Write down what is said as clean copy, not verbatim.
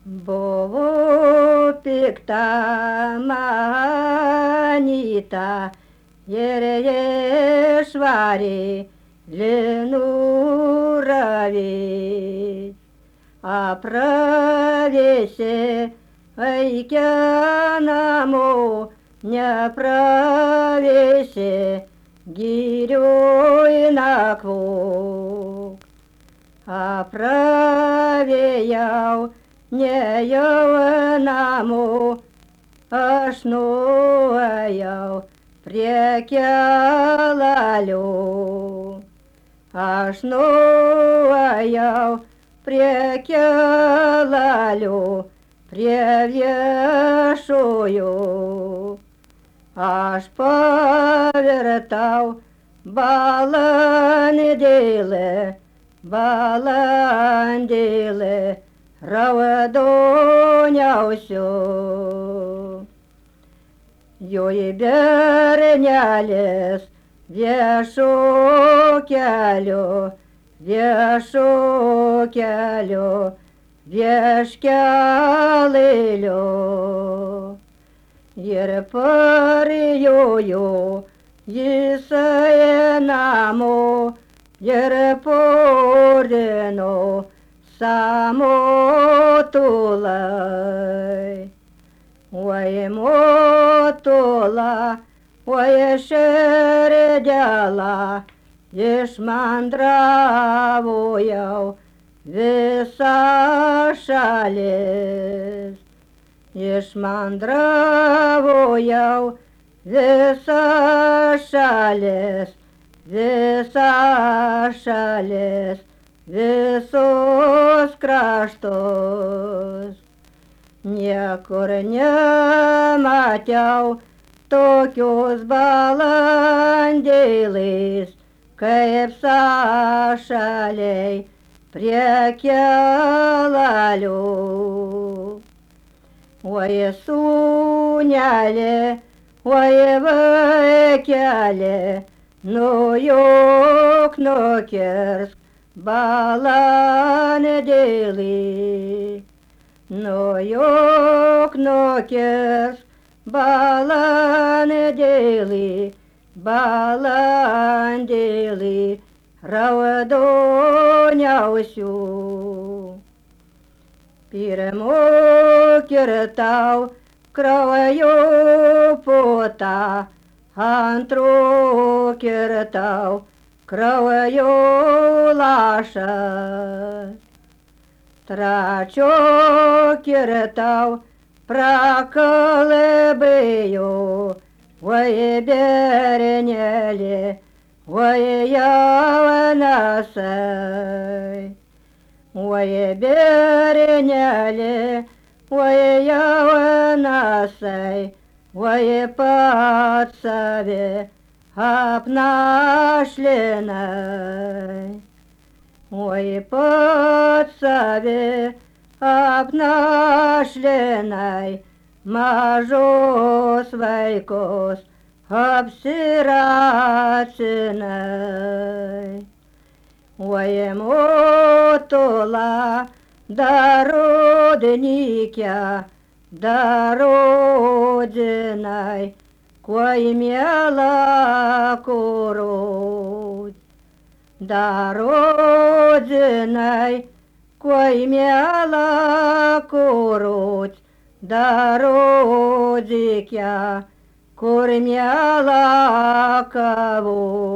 Buvo pikta manyta ir išvarė linų ravėt. Apravėsi vaikę namo, nepravėsi girioj nakvok. Apravėjau nejau namo, aš nuėjau prie kelalio. Aš nuėjau prie kelalio, prie viešojo. Aš pavirtau balandėlė, raudoniausiu. Joji bernelis viešo kelio, vieškelėlio. Ir parjojo jisai namo ir pordino samotulai. Oi motula, oi širdėla, išmandravo jau visa šalis. Išmandravo jau visa šalis, visus kraštus. Niekur nemačiau tokios balandėlės, kaip sašaliai prie kelalio. Oi sūnelė, oi vaikelė, nujuk nukirsk balandėlį. Nujuk nukirsk balandėlį, raudoniausiu. Pirmu kirtau kraujo putą, antru kirtau kraujo lašą. Trečio kirtau prakalbėjo, oi bernelė, oi jaunasai. Oi bernelė, oi jaunasai, oi pats save apnašlinai. Oi pats save apnašlinai, mažos vaikus apsiracinai. Oi motula, darodnykia, darodinai, kuo miela kurut. Darodinai, kuo miela kurut, darodykia, kur miela kavut.